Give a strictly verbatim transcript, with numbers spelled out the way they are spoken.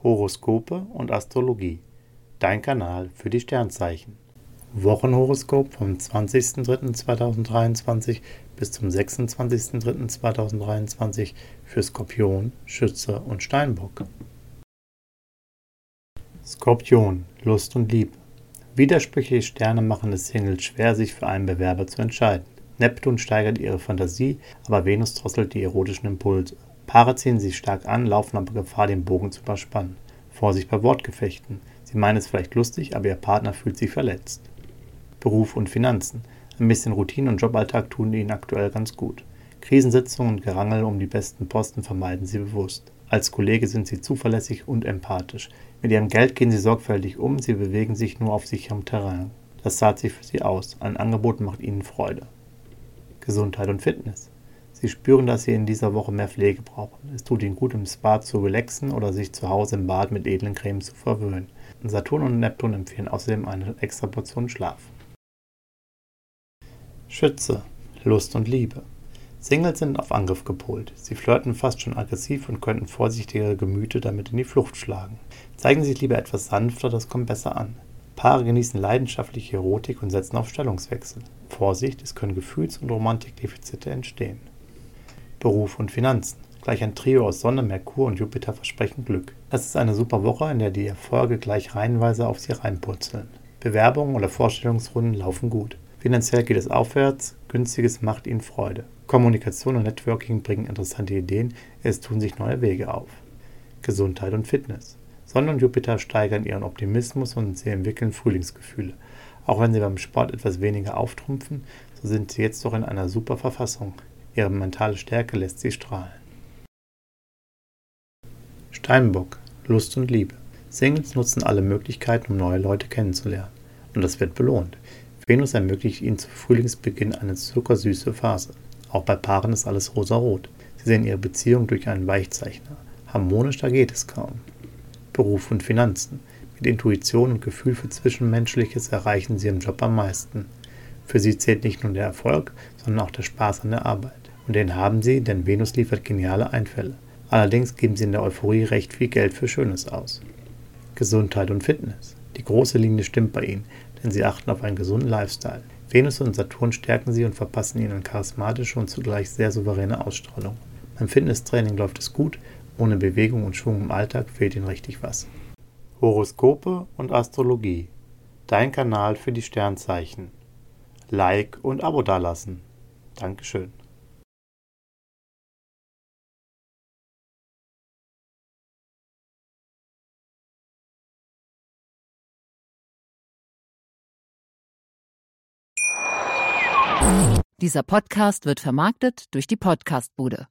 Horoskope und Astrologie. Dein Kanal für die Sternzeichen. Wochenhoroskop vom zwanzigsten dritten zweitausenddreiundzwanzig bis zum sechsundzwanzigsten dritten zweitausenddreiundzwanzig für Skorpion, Schütze und Steinbock. Skorpion, Lust und Liebe. Widersprüchliche Sterne machen es Singles schwer, sich für einen Bewerber zu entscheiden. Neptun steigert ihre Fantasie, aber Venus drosselt die erotischen Impulse. Paare ziehen sich stark an, laufen aber Gefahr, den Bogen zu überspannen. Vorsicht bei Wortgefechten. Sie meinen es vielleicht lustig, aber ihr Partner fühlt sich verletzt. Beruf und Finanzen. Ein bisschen Routine und Joballtag tun ihnen aktuell ganz gut. Krisensitzungen und Gerangel um die besten Posten vermeiden sie bewusst. Als Kollege sind sie zuverlässig und empathisch. Mit ihrem Geld gehen sie sorgfältig um, sie bewegen sich nur auf sicherem Terrain. Das zahlt sich für sie aus. Ein Angebot macht ihnen Freude. Gesundheit und Fitness. Sie spüren, dass sie in dieser Woche mehr Pflege brauchen. Es tut ihnen gut, im Spa zu relaxen oder sich zu Hause im Bad mit edlen Cremes zu verwöhnen. Saturn und Neptun empfehlen außerdem eine extra Portion Schlaf. Schütze, Lust und Liebe. Singles sind auf Angriff gepolt. Sie flirten fast schon aggressiv und könnten vorsichtigere Gemüter damit in die Flucht schlagen. Zeigen Sie sich lieber etwas sanfter, das kommt besser an. Paare genießen leidenschaftliche Erotik und setzen auf Stellungswechsel. Vorsicht, es können Gefühls- und Romantikdefizite entstehen. Beruf und Finanzen. Gleich ein Trio aus Sonne, Merkur und Jupiter versprechen Glück. Das ist eine super Woche, in der die Erfolge gleich reihenweise auf Sie reinpurzeln. Bewerbungen oder Vorstellungsrunden laufen gut. Finanziell geht es aufwärts, Günstiges macht Ihnen Freude. Kommunikation und Networking bringen interessante Ideen, es tun sich neue Wege auf. Gesundheit und Fitness. Sonne und Jupiter steigern ihren Optimismus und sie entwickeln Frühlingsgefühle. Auch wenn sie beim Sport etwas weniger auftrumpfen, so sind sie jetzt doch in einer super Verfassung. Ihre mentale Stärke lässt sie strahlen. Steinbock, Lust und Liebe. Singles nutzen alle Möglichkeiten, um neue Leute kennenzulernen. Und das wird belohnt. Venus ermöglicht ihnen zu Frühlingsbeginn eine zuckersüße Phase. Auch bei Paaren ist alles rosarot. Sie sehen ihre Beziehung durch einen Weichzeichner. Harmonischer geht es kaum. Beruf und Finanzen. Mit Intuition und Gefühl für Zwischenmenschliches erreichen sie im Job am meisten. Für sie zählt nicht nur der Erfolg, sondern auch der Spaß an der Arbeit. Und den haben sie, denn Venus liefert geniale Einfälle. Allerdings geben sie in der Euphorie recht viel Geld für Schönes aus. Gesundheit und Fitness. Die große Linie stimmt bei ihnen, denn sie achten auf einen gesunden Lifestyle. Venus und Saturn stärken sie und verpassen ihnen eine charismatische und zugleich sehr souveräne Ausstrahlung. Beim Fitnesstraining läuft es gut, ohne Bewegung und Schwung im Alltag fehlt ihnen richtig was. Horoskope und Astrologie. Dein Kanal für die Sternzeichen. Like und Abo dalassen. Dankeschön. Dieser Podcast wird vermarktet durch die Podcastbude.